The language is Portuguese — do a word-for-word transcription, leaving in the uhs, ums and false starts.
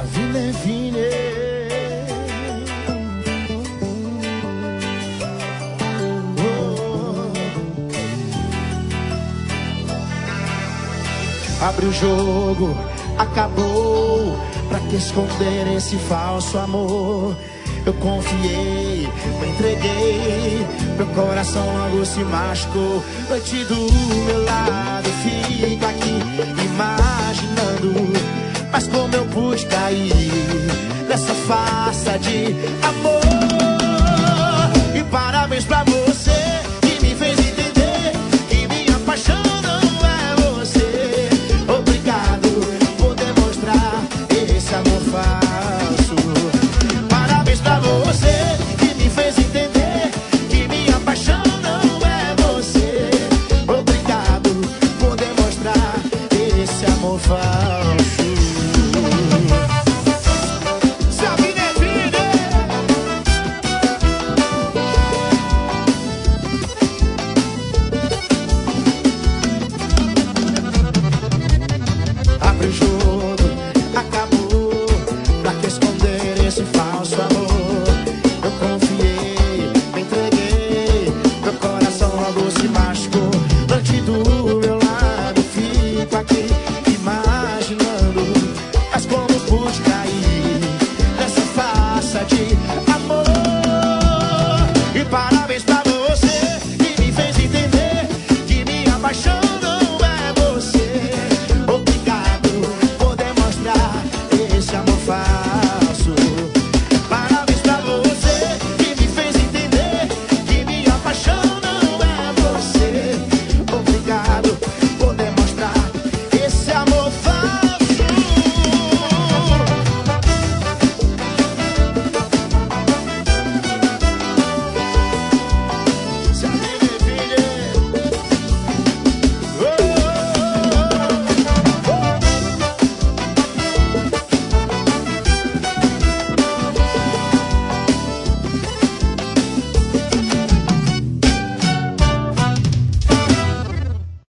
Vine, vine. Oh. Abre o jogo, acabou. Pra que esconder esse falso amor? Eu confiei, me entreguei, meu coração logo se machucou. Noite do meu lado, fico aqui imaginando, mas como eu pude cair nessa farsa de amor. E parabéns pra você que me fez entender que minha paixão não é você. Obrigado por demonstrar esse amor falso. Parabéns pra você que me fez entender que minha paixão não é você. Obrigado por demonstrar esse amor falso.